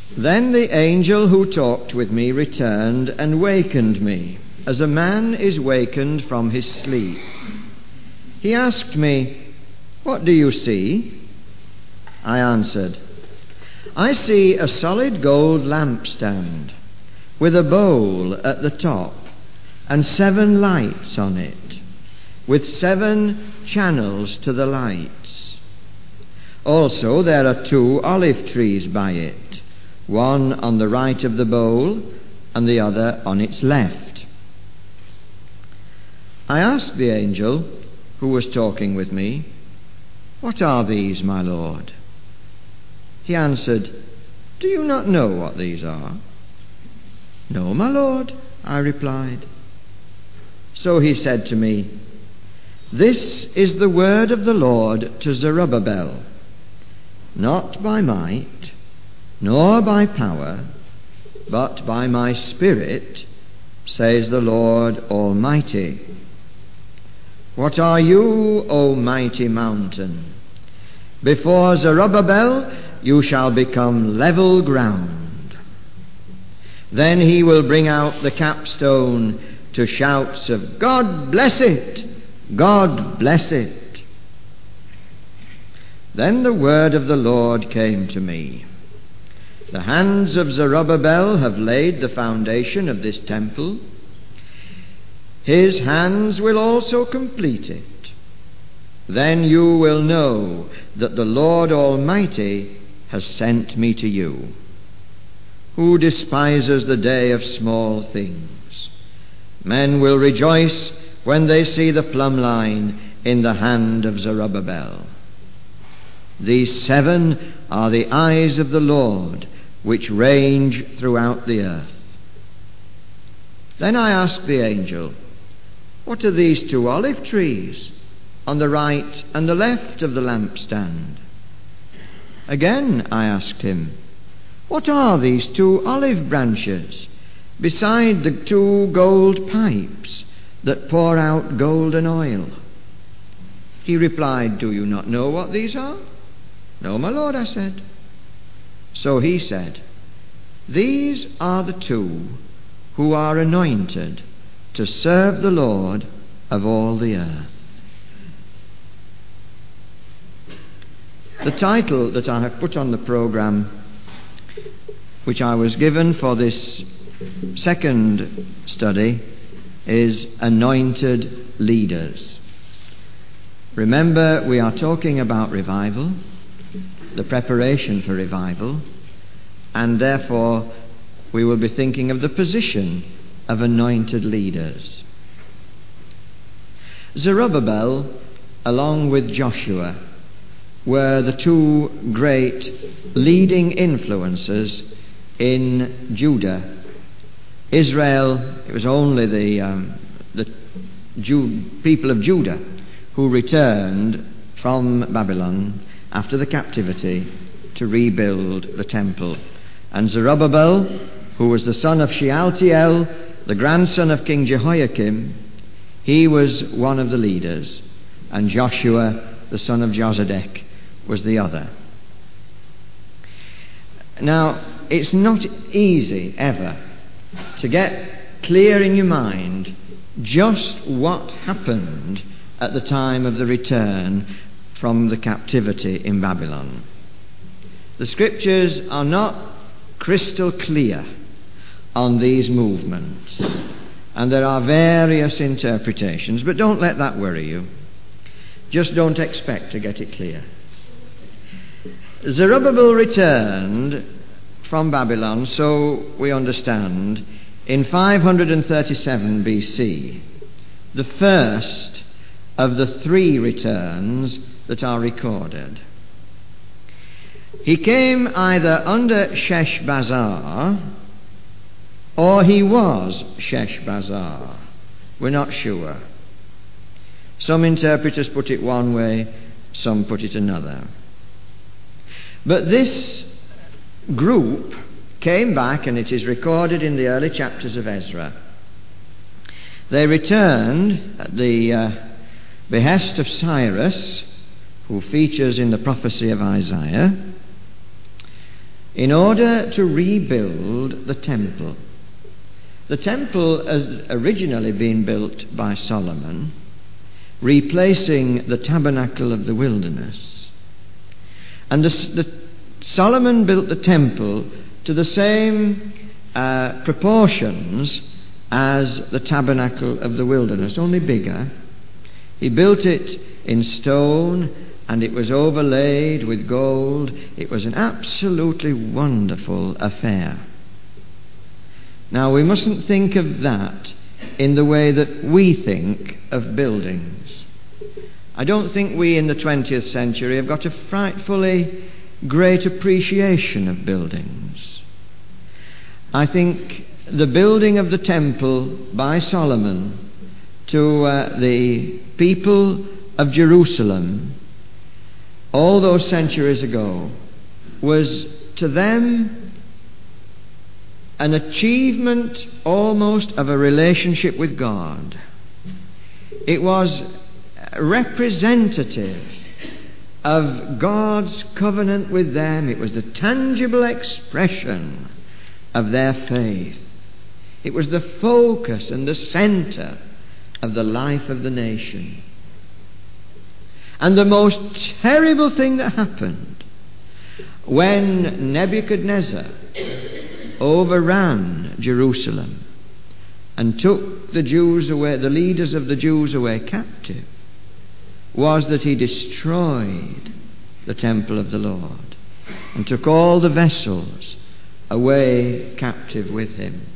Then the angel who talked with me returned and wakened me, as a man is wakened from his sleep. He asked me, "What do you see?" I answered, "I see a solid gold lampstand with a bowl at the top and 7 lights on it, with 7 channels to the lights. Also there are 2 olive trees by it, one on the right of the bowl and the other on its left." I asked the angel who was talking with me, "What are these, my Lord?" He answered, "Do you not know what these are?" "No, my Lord," I replied. So he said to me, "This is the word of the Lord to Zerubbabel. Not by might, nor by power, but by my Spirit, says the Lord Almighty. What are you, O mighty mountain? Before Zerubbabel you shall become level ground. Then he will bring out the capstone to shouts of, 'God bless it! God bless it!'" Then the word of the Lord came to me. "The hands of Zerubbabel have laid the foundation of this temple. His hands will also complete it. Then you will know that the Lord Almighty has sent me to you. Who despises the day of small things? Men will rejoice when they see the plumb line in the hand of Zerubbabel. These 7 are the eyes of the Lord, which range throughout the earth." Then I asked the angel, "What are these 2 olive trees on the right and the left of the lampstand?" Again I asked him, "What are these 2 olive branches beside the 2 gold pipes that pour out golden oil?" He replied, "Do you not know what these are?" "No, my Lord," I said. So he said, "These are the 2 who are anointed to serve the Lord of all the earth." The title that I have put on the program, which I was given for this second study, is Anointed Leaders. Remember, we are talking about revival, the preparation for revival, and therefore we will be thinking of the position of anointed leaders. Zerubbabel, along with Joshua, were the 2 great leading influences in Judah. Israel, it was only the people of Judah who returned from Babylon after the captivity to rebuild the temple. And Zerubbabel, who was the son of Shealtiel, the grandson of King Jehoiakim, he was one of the leaders, and Joshua, the son of Josedek, was the other. Now, it's not easy ever to get clear in your mind just what happened at the time of the return from the captivity in Babylon. The scriptures are not crystal clear on these movements, and there are various interpretations, but don't let that worry you. Just don't expect to get it clear. Zerubbabel returned from Babylon, so we understand, in 537 BC, the first of the 3 returns that are recorded. He came either under Sheshbazzar or he was Sheshbazzar. We're not sure. Some interpreters put it one way, some put it another. But this group came back, and it is recorded in the early chapters of Ezra. They returned at the behest of Cyrus, who features in the prophecy of Isaiah. in order to rebuild the temple. The temple has originally been built by Solomon, replacing the tabernacle of the wilderness. And Solomon built the temple to the same proportions as the tabernacle of the wilderness, only bigger. He built it in stone, and it was overlaid with gold. It was an absolutely wonderful affair. Now, we mustn't think of that in the way that we think of buildings. I don't think we in the 20th century have got a frightfully great appreciation of buildings. I think the building of the temple by Solomon to the people of Jerusalem all those centuries ago was to them an achievement almost of a relationship with God. It was representative of God's covenant with them. It was the tangible expression of their faith. It was the focus and the center of the life of the nation. And the most terrible thing that happened when Nebuchadnezzar overran Jerusalem and took the Jews away, the leaders of the Jews away captive, was that he destroyed the temple of the Lord and took all the vessels away captive with him.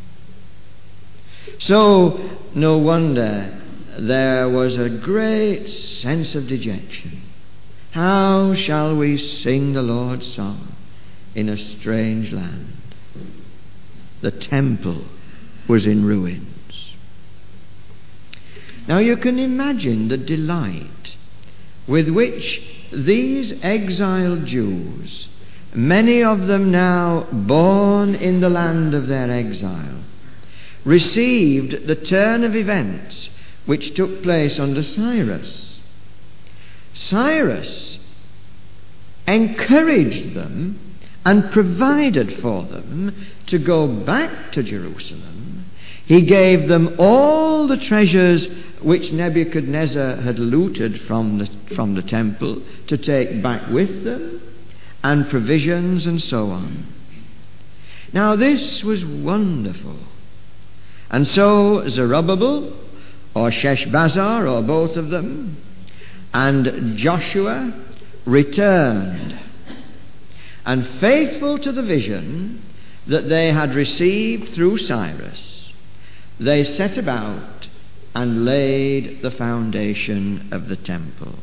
So, no wonder there was a great sense of dejection. How shall we sing the Lord's song in a strange land? The temple was in ruins. Now you can imagine the delight with which these exiled Jews, many of them now born in the land of their exile, received the turn of events which took place under Cyrus. Cyrus encouraged them and provided for them to go back to Jerusalem. He gave them all the treasures which Nebuchadnezzar had looted from the temple to take back with them, and provisions and so on. Now this was wonderful. And so Zerubbabel, or Sheshbazzar, or both of them, and Joshua returned, and faithful to the vision that they had received through Cyrus, they set about and laid the foundation of the temple.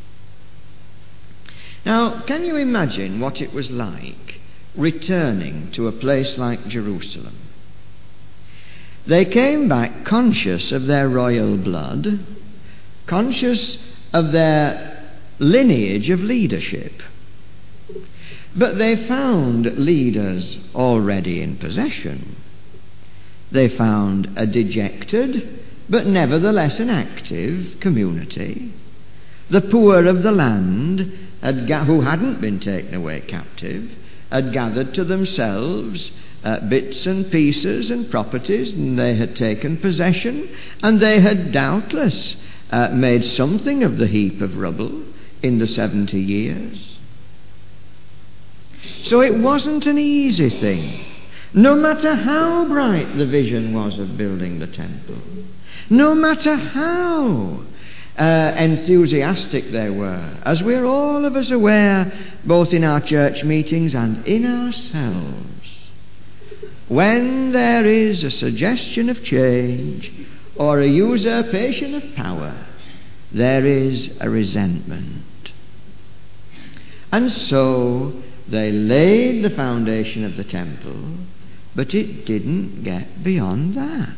Now, can you imagine what it was like returning to a place like Jerusalem? They came back conscious of their royal blood, conscious of their lineage of leadership. But they found leaders already in possession. They found a dejected, but nevertheless an active community. The poor of the land, who hadn't been taken away captive, had gathered to themselves bits and pieces and properties, and they had taken possession, and they had doubtless made something of the heap of rubble in the 70 years. So it wasn't an easy thing, no matter how bright the vision was of building the temple, no matter how enthusiastic they were, as we're all of us aware, both in our church meetings and in ourselves. When there is a suggestion of change or a usurpation of power, there is a resentment. And so they laid the foundation of the temple, but it didn't get beyond that.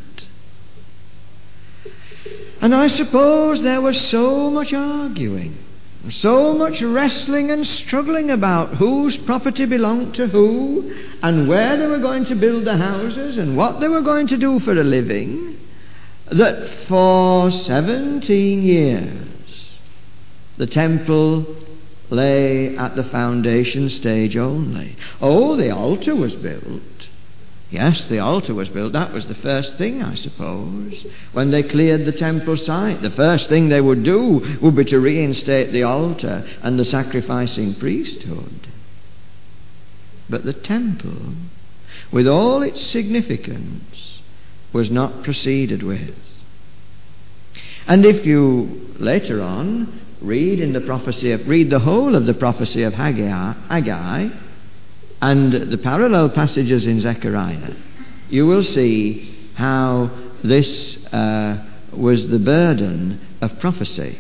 And I suppose there was so much arguing, so much wrestling and struggling about whose property belonged to who, and where they were going to build the houses, and what they were going to do for a living, that for 17 years the temple lay at the foundation stage only. Oh, the altar was built. Yes, the altar was built. That was the first thing, I suppose. When they cleared the temple site, the first thing they would do would be to reinstate the altar and the sacrificing priesthood. But the temple, with all its significance, was not proceeded with. And if you later on read the whole of the prophecy of Haggai and the parallel passages in Zechariah, you will see how this was the burden of prophecy.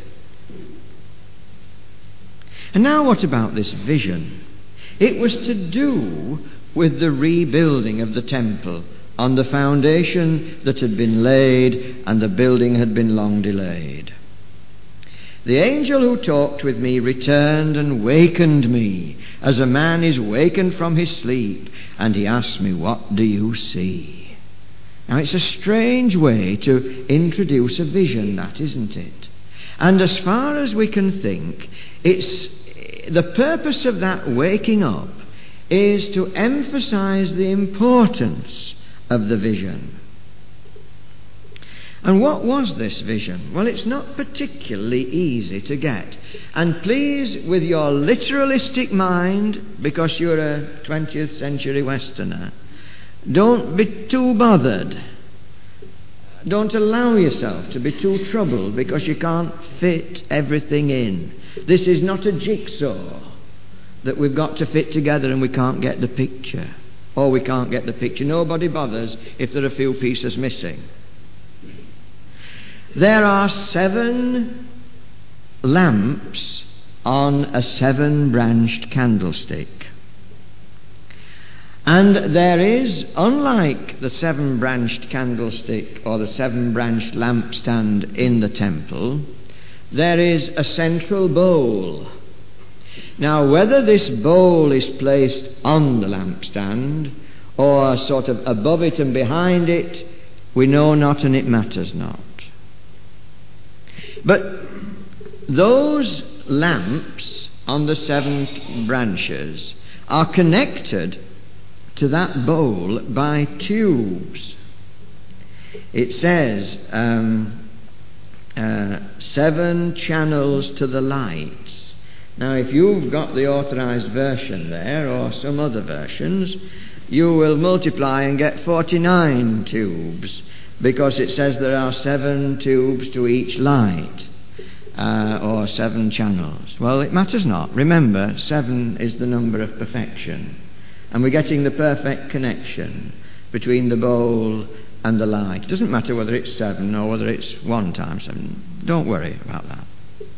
And now what about this vision? It was to do with the rebuilding of the temple on the foundation that had been laid, and the building had been long delayed. The angel who talked with me returned and wakened me, as a man is wakened from his sleep, and he asked me, "What do you see?" Now, it's a strange way to introduce a vision, that, isn't it? And as far as we can think, the purpose of that waking up is to emphasize the importance of the vision. And what was this vision? Well, it's not particularly easy to get. And please, with your literalistic mind, because you're a 20th century Westerner, don't be too bothered. Don't allow yourself to be too troubled because you can't fit everything in. This is not a jigsaw that we've got to fit together and we can't get the picture. Or we can't get the picture. Nobody bothers if there are a few pieces missing. There are 7 lamps on a 7-branched candlestick. And there is, unlike the 7-branched candlestick or the 7-branched lampstand in the temple, there is a central bowl. Now, whether this bowl is placed on the lampstand or sort of above it and behind it, we know not, and it matters not. But those lamps on the 7 branches are connected to that bowl by tubes. It says 7 channels to the lights. Now, if you've got the authorized version there, or some other versions, you will multiply and get 49 tubes, because it says there are 7 tubes to each light, or 7 channels. Well, it matters not. Remember, 7 is the number of perfection, and we're getting the perfect connection between the bowl and the light. It doesn't matter whether it's 7 or whether it's 1 times 7. Don't worry about that.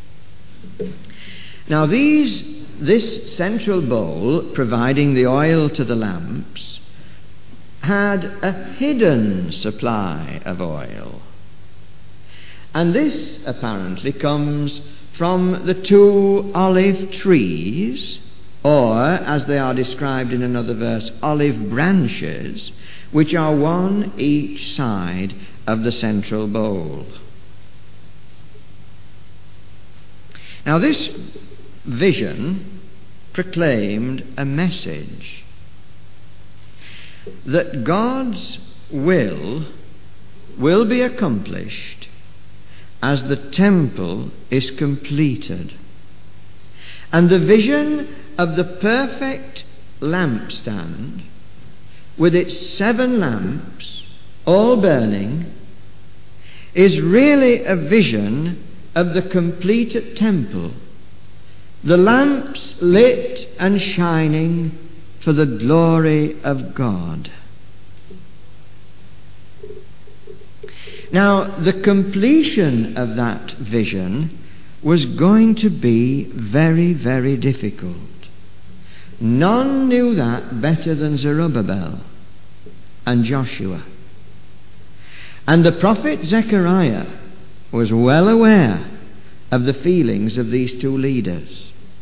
Now, this central bowl, providing the oil to the lamps, had a hidden supply of oil. And this apparently comes from the 2 olive trees, or, as they are described in another verse, olive branches, which are 1 each side of the central bowl. Now, this vision proclaimed a message that God's will be accomplished as the temple is completed. And the vision of the perfect lampstand with its 7 lamps all burning is really a vision of the completed temple. The lamps lit and shining for the glory of God. Now, the completion of that vision was going to be very, very difficult. None knew that better than Zerubbabel and Joshua. And the prophet Zechariah was well aware of the feelings of these 2 leaders.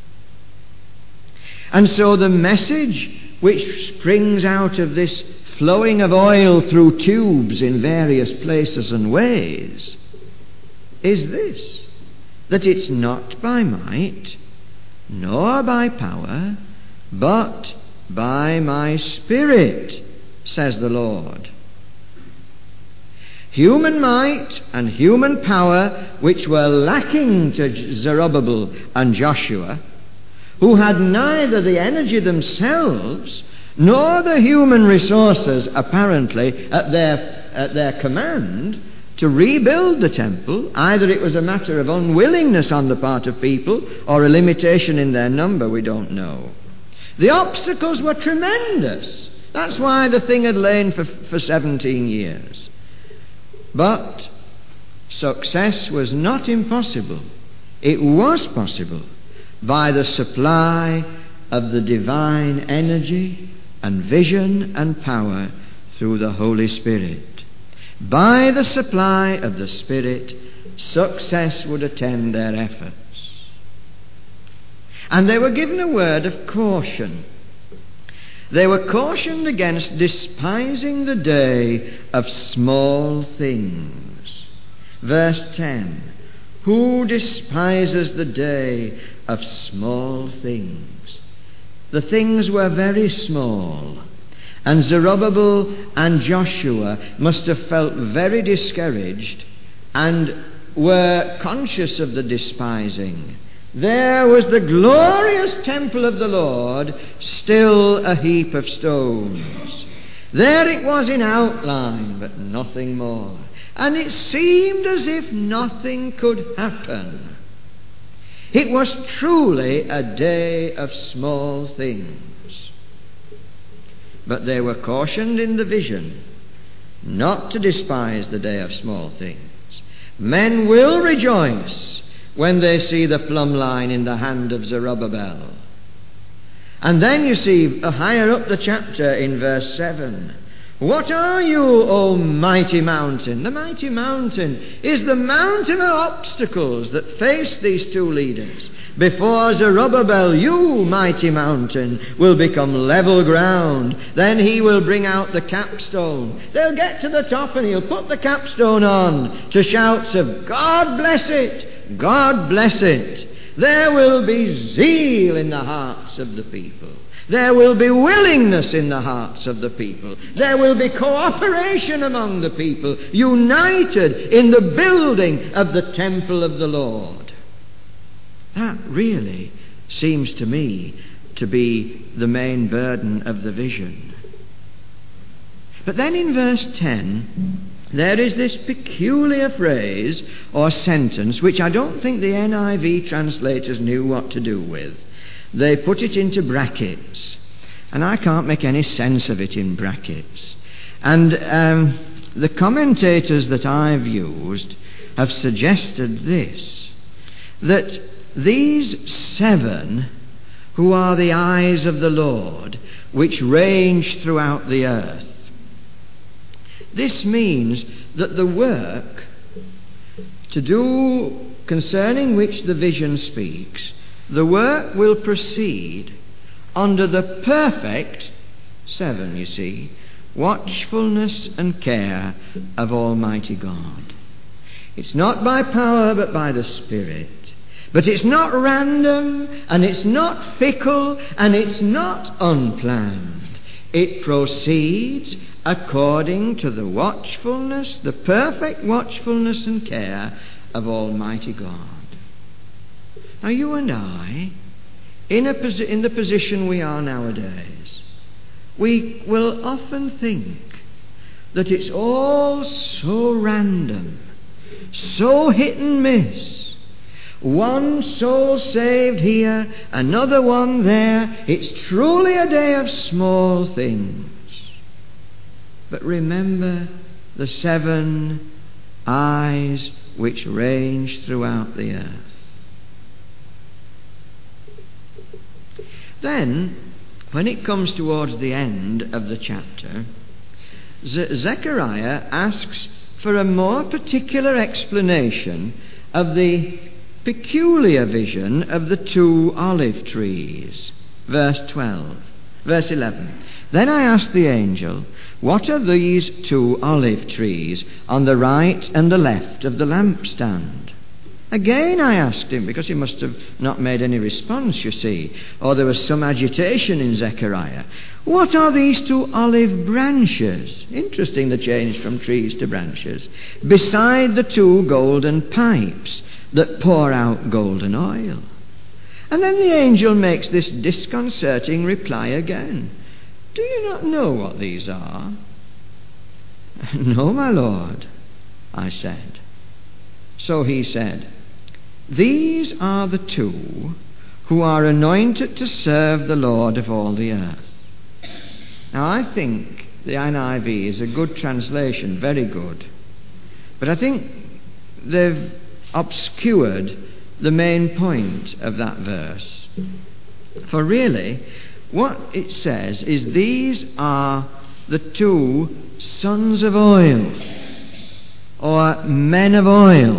And so the message which springs out of this flowing of oil through tubes in various places and ways is this, that it's not by might nor by power, but by my Spirit, says the Lord. Human might and human power, which were lacking to Zerubbabel and Joshua, who had neither the energy themselves nor the human resources, apparently, at their command to rebuild the temple. Either it was a matter of unwillingness on the part of people or a limitation in their number, we don't know. The obstacles were tremendous. That's why the thing had lain for 17 years. But success was not impossible. It was possible by the supply of the divine energy and vision and power through the Holy Spirit. By the supply of the Spirit, success would attend their efforts. And they were given a word of caution. They were cautioned against despising the day of small things. Verse 10, who despises the day of small things? The things were very small, and Zerubbabel and Joshua must have felt very discouraged and were conscious of the despising. There was the glorious temple of the Lord, still a heap of stones. There it was in outline, but nothing more. And it seemed as if nothing could happen. It was truly a day of small things. But they were cautioned in the vision not to despise the day of small things. Men will rejoice when they see the plumb line in the hand of Zerubbabel. And then you see higher up the chapter in verse 7, what are you, O mighty mountain? The mighty mountain is the mountain of obstacles that face these two leaders. Before Zerubbabel, you, mighty mountain, will become level ground. Then he will bring out the capstone. They'll get to the top and he'll put the capstone on to shouts of, God bless it! God bless it! There will be zeal in the hearts of the people. There will be willingness in the hearts of the people. There will be cooperation among the people, united in the building of the temple of the Lord. That really seems to me to be the main burden of the vision. But then in verse 10, there is this peculiar phrase or sentence which I don't think the NIV translators knew what to do with. They put it into brackets, and I can't make any sense of it in brackets. And the commentators that I've used have suggested this, that these 7 who are the eyes of the Lord, which range throughout the earth, this means that the work to do concerning which the vision speaks, the work will proceed under the perfect 7, you see, watchfulness and care of Almighty God. It's not by power but by the Spirit. But it's not random, and it's not fickle, and it's not unplanned. It proceeds according to the watchfulness, the perfect watchfulness and care of Almighty God. Now you and I, in the position we are nowadays, we will often think that it's all so random, so hit and miss. One soul saved here, another one there. It's truly a day of small things. But remember the 7 eyes which range throughout the earth. Then, when it comes towards the end of the chapter, Zechariah asks for a more particular explanation of the peculiar vision of the 2 olive trees. Verse 11. Then I asked the angel, what are these 2 olive trees on the right and the left of the lampstand? Again I asked him, because he must have not made any response, you see, or there was some agitation in Zechariah. What are these two olive branches? Interesting, the change from trees to branches. Beside the two golden pipes that pour out golden oil. And then the angel makes this disconcerting reply again. Do you not know what these are? No, my Lord, I said. So he said, these are the two who are anointed to serve the Lord of all the earth. Now I think the NIV is a good translation, very good. But I think they've obscured the main point of that verse. For really, what it says is these are the two sons of oil, or men of oil.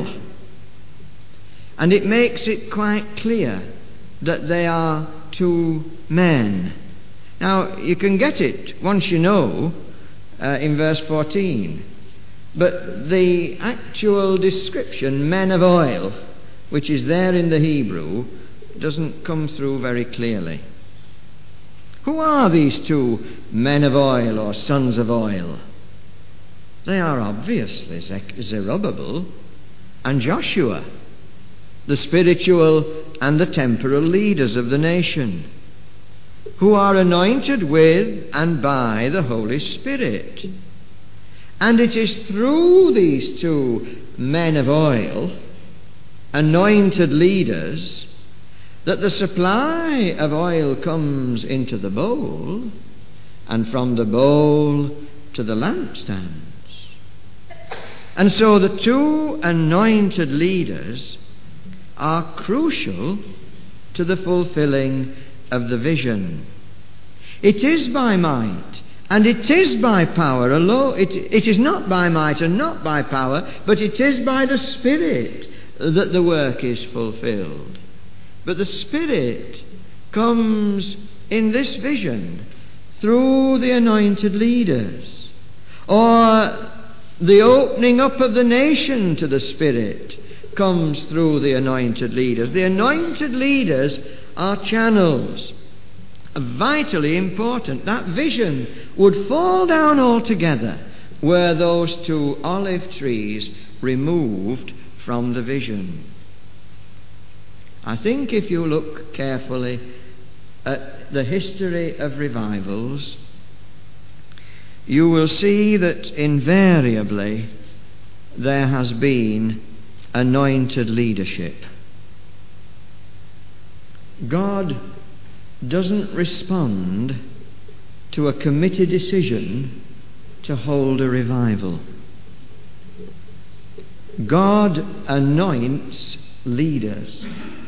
And it makes it quite clear that they are two men. Now, you can get it once you know in verse 14. But the actual description, men of oil, which is there in the Hebrew, doesn't come through very clearly. Who are these two men of oil or sons of oil? They are obviously Zerubbabel and Joshua, the spiritual and the temporal leaders of the nation, who are anointed with and by the Holy Spirit. And it is through these two men of oil, anointed leaders, that the supply of oil comes into the bowl, and from the bowl to the lampstands. And so the two anointed leaders are crucial to the fulfilling of the vision. It is by might, and it is by power alone. It is not by might and not by power, but it is by the Spirit that the work is fulfilled. But the Spirit comes in this vision through the anointed leaders, or the opening up of the nation to the Spirit comes through the anointed leaders. The anointed leaders are channels, vitally important. That vision would fall down altogether were those two olive trees removed from the vision. I think if you look carefully at the history of revivals, you will see that invariably there has been anointed leadership. God doesn't respond to a committee decision to hold a revival. God anoints leaders.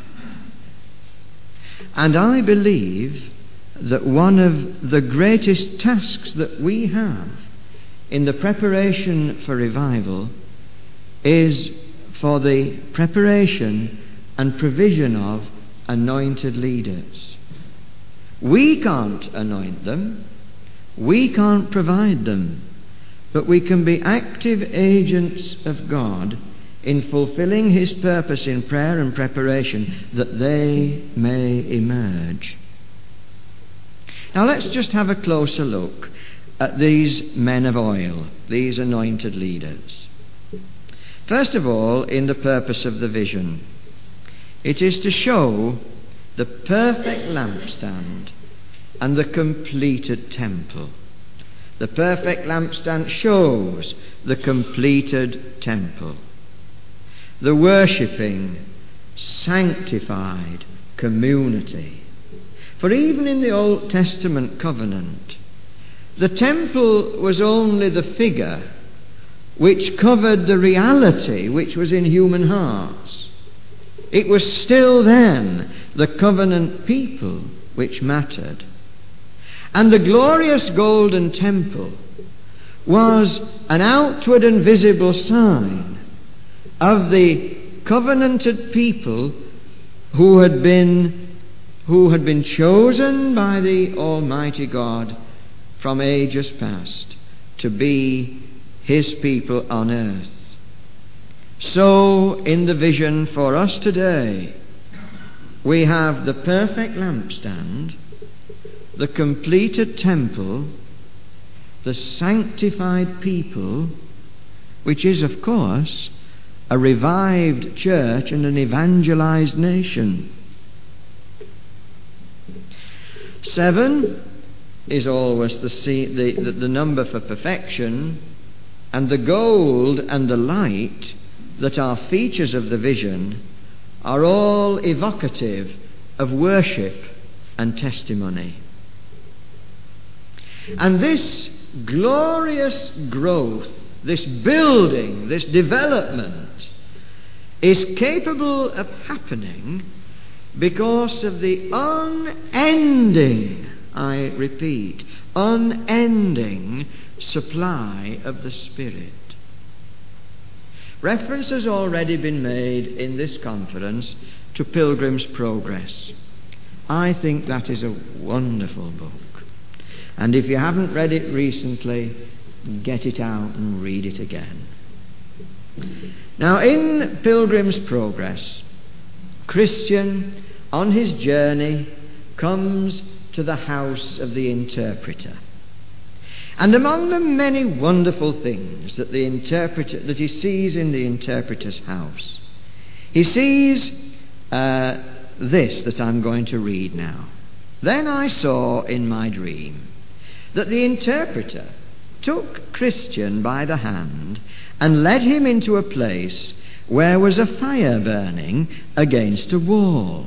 And I believe that one of the greatest tasks that we have in the preparation for revival is for the preparation and provision of anointed leaders. We can't anoint them, we can't provide them, but we can be active agents of God in fulfilling His purpose in prayer and preparation that they may emerge. Now let's just have a closer look at these men of oil, these anointed leaders. First of all, in the purpose of the vision, it is to show the perfect lampstand and the completed temple. The perfect lampstand shows the completed temple. The worshipping, sanctified community. For even in the Old Testament covenant, the temple was only the figure which covered the reality which was in human hearts. It was still then the covenant people which mattered. And the glorious golden temple was an outward and visible sign of the covenanted people who had been chosen by the Almighty God from ages past to be His people on earth. So, in the vision for us today, we have the perfect lampstand, the completed temple, the sanctified people, which is, of course, a revived church and an evangelized nation. 7 is always the number for perfection, and the gold and the light that are features of the vision are all evocative of worship and testimony. And this glorious growth, this building, this development is capable of happening because of the unending, I repeat, unending supply of the Spirit. Reference has already been made in this conference to Pilgrim's Progress. I think that is a wonderful book. And if you haven't read it recently, get it out and read it again. Now, in Pilgrim's Progress, Christian, on his journey, comes to the house of the interpreter. And among the many wonderful things that he sees in the interpreter's house, he sees this that I'm going to read now. Then I saw in my dream that the interpreter took Christian by the hand and led him into a place where was a fire burning against a wall.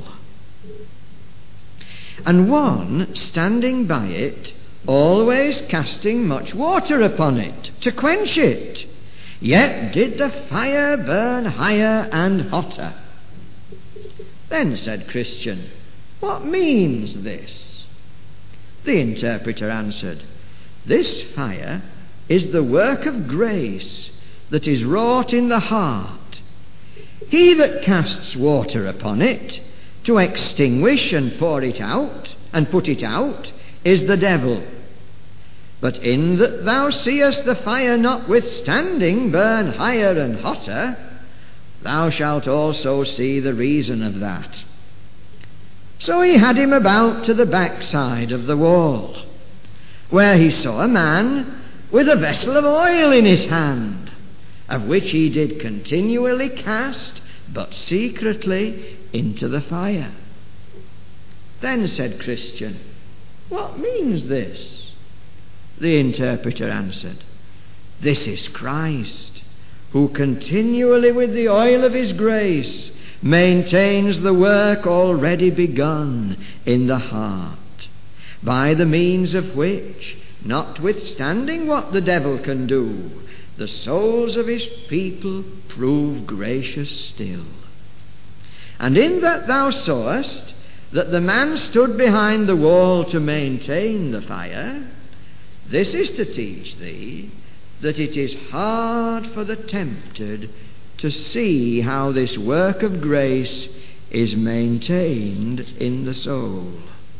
And one standing by it, always casting much water upon it to quench it. Yet did the fire burn higher and hotter. Then said Christian, "What means this?" The interpreter answered, "This fire is the work of grace that is wrought in the heart. He that casts water upon it to extinguish and pour it out and put it out is the devil. But in that thou seest the fire notwithstanding burn higher and hotter, thou shalt also see the reason of that." So he had him about to the backside of the wall, where he saw a man with a vessel of oil in his hand, of which he did continually cast, but secretly, into the fire. Then said Christian, "What means this?" The interpreter answered, "This is Christ, who continually with the oil of his grace maintains the work already begun in the heart, by the means of which, notwithstanding what the devil can do, the souls of his people prove gracious still. And in that thou sawest that the man stood behind the wall to maintain the fire, this is to teach thee that it is hard for the tempted to see how this work of grace is maintained in the soul.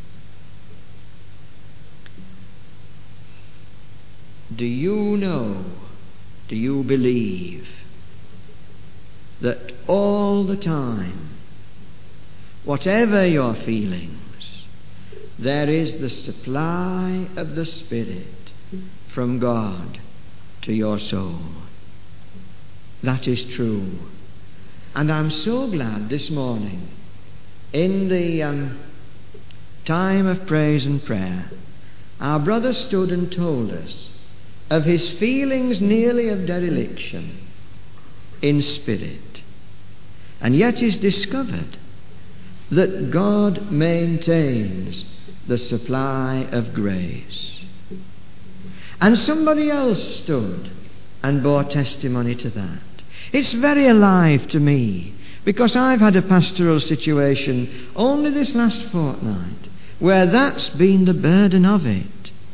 Do you know, do you believe that all the time, whatever your feelings, there is the supply of the Spirit from God to your soul? That is true. And I'm so glad this morning, in the time of praise and prayer, our brother stood and told us of his feelings nearly of dereliction in spirit, and yet is discovered that God maintains the supply of grace. And somebody else stood and bore testimony to that. It's very alive to me, because I've had a pastoral situation only this last fortnight where that's been the burden of it.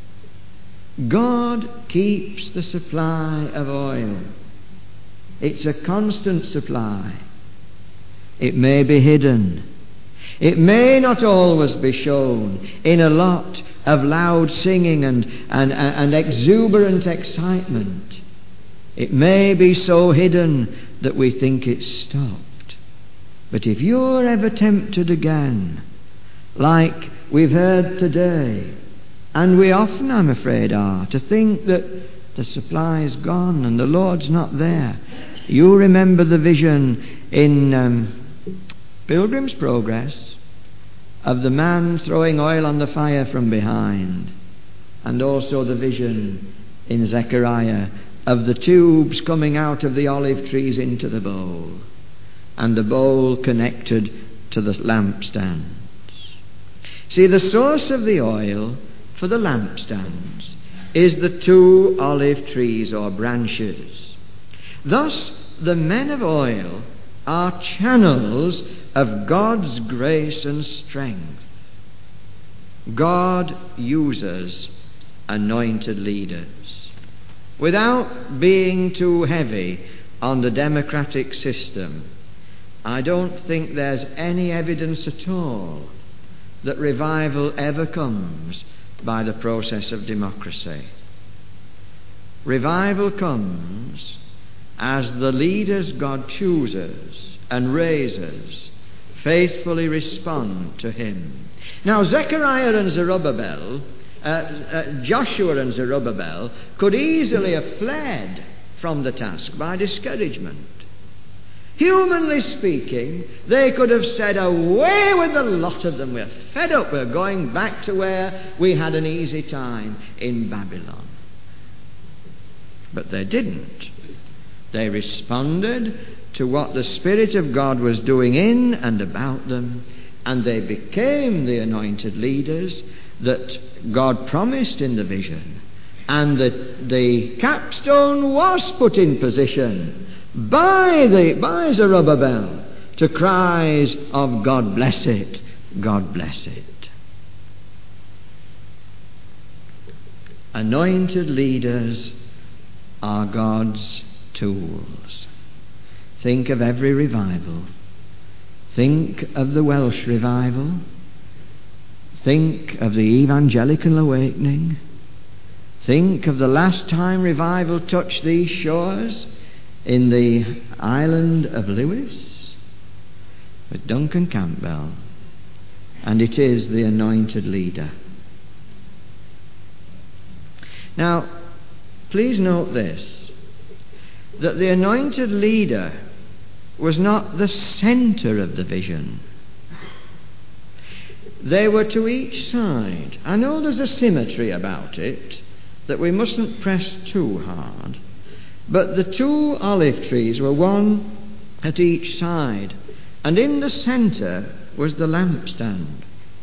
God keeps the supply of oil. It's a constant supply. It may be hidden. It may not always be shown in a lot of loud singing and exuberant excitement. It may be so hidden that we think it's stopped. But if you're ever tempted again, like we've heard today, and we often, I'm afraid, are, to think that the supply is gone and the Lord's not there, you remember the vision in Pilgrim's Progress of the man throwing oil on the fire from behind, and also the vision in Zechariah of the tubes coming out of the olive trees into the bowl, and the bowl connected to the lampstands. See, the source of the oil for the lampstands is the 2 olive trees or branches. Thus, the men of oil are channels of God's grace and strength. God uses anointed leaders. Without being too heavy on the democratic system, I don't think there's any evidence at all that revival ever comes by the process of democracy. Revival comes as the leaders God chooses and raises faithfully respond to him. Now, Zechariah and Zerubbabel, Joshua and Zerubbabel could easily have fled from the task by discouragement. Humanly speaking, they could have said, away with the lot of them, we're fed up, we're going back to where we had an easy time in Babylon. But they didn't. They responded to what the Spirit of God was doing in and about them, and they became the anointed leaders that God promised in the vision. And the capstone was put in position by Zerubbabel to cries of God bless it, God bless it. Anointed leaders are God's tools. Think of every revival. Think of the Welsh revival. Think of the evangelical awakening. Think of the last time revival touched these shores in the island of Lewis with Duncan Campbell, and it is the anointed leader. Now, please note this, that the anointed leader was not the center of the vision. They were to each side. I know there's a symmetry about it that we mustn't press too hard, but the 2 olive trees were one at each side, and in the center was the lampstand.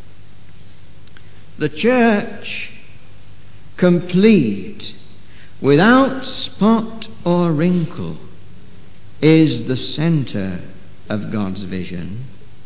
The church, complete, without spot or wrinkle, is the center of God's vision.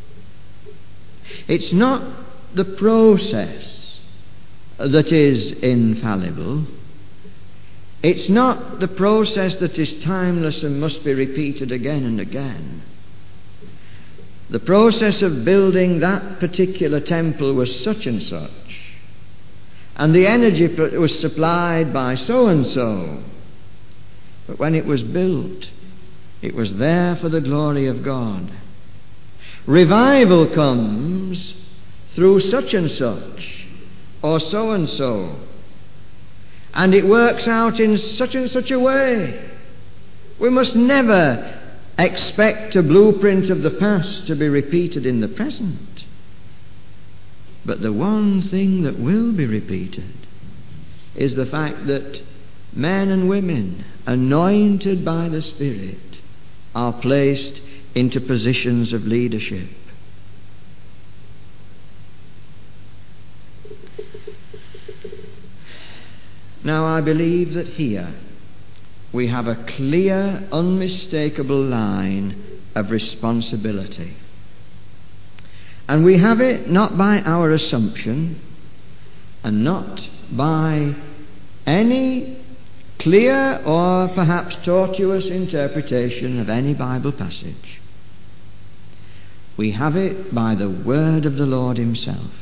It's not the process that is infallible. It's not the process that is timeless and must be repeated again and again. The process of building that particular temple was such and such, and the energy was supplied by so and so. But when it was built, it was there for the glory of God. Revival comes through such and such, or so and so, and it works out in such and such a way. We must never expect a blueprint of the past to be repeated in the present. But the one thing that will be repeated is the fact that men and women anointed by the Spirit are placed into positions of leadership. Now, I believe that here we have a clear, unmistakable line of responsibility. And we have it not by our assumption and not by any clear or perhaps tortuous interpretation of any Bible passage. We have it by the word of the Lord himself.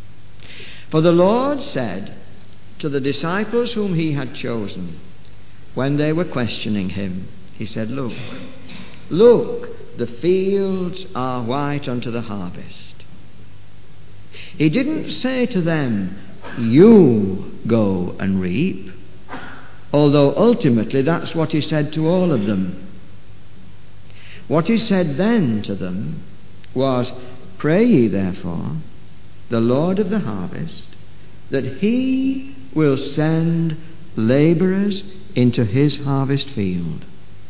For the Lord said to the disciples whom he had chosen, when they were questioning him, he said, look, the fields are white unto the harvest. He didn't say to them, you go and reap, although ultimately that's what he said to all of them. What he said then to them was, pray ye therefore the Lord of the harvest that he will send labourers into his harvest field.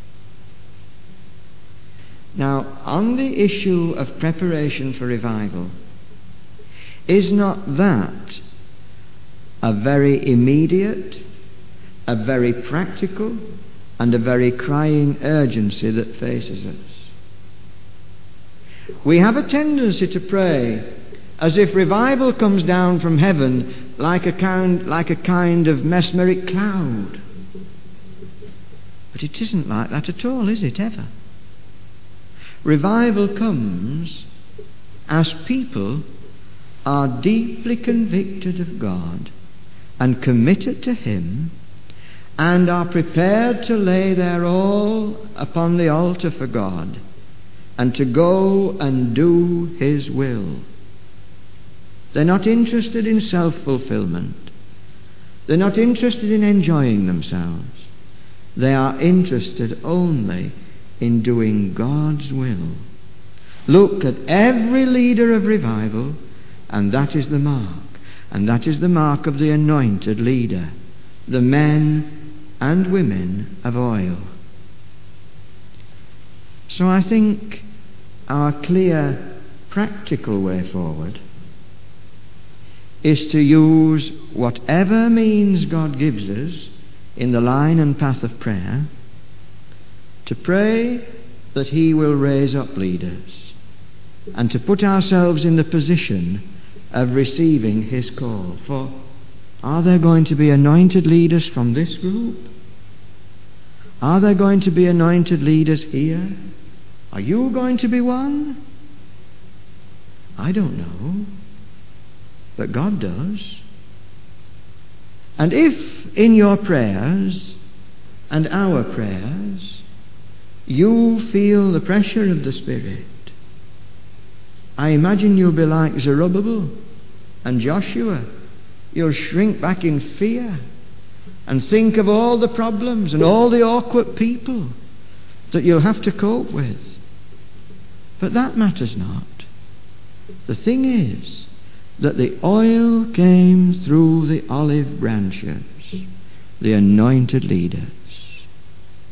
Now, on the issue of preparation for revival, is not that a very immediate, a very practical, and a very crying urgency that faces us? We have a tendency to pray as if revival comes down from heaven like a kind of mesmeric cloud. But it isn't like that at all, is it, ever? Revival comes as people are deeply convicted of God and committed to him and are prepared to lay their all upon the altar for God and to go and do his will. They're not interested in self-fulfillment. They're not interested in enjoying themselves. They are interested only in doing God's will. Look at every leader of revival, and that is the mark. And that is the mark of the anointed leader, the men and women of oil. So I think our clear, practical way forward is to use whatever means God gives us in the line and path of prayer to pray that he will raise up leaders and to put ourselves in the position of receiving his call. For are there going to be anointed leaders from this group? Are there going to be anointed leaders here? Are you going to be one? I don't know. But God does. And if in your prayers and our prayers you feel the pressure of the Spirit, I imagine you'll be like Zerubbabel and Joshua. You'll shrink back in fear and think of all the problems and all the awkward people that you'll have to cope with. But that matters not. The thing is that the oil came through the olive branches, the anointed leaders.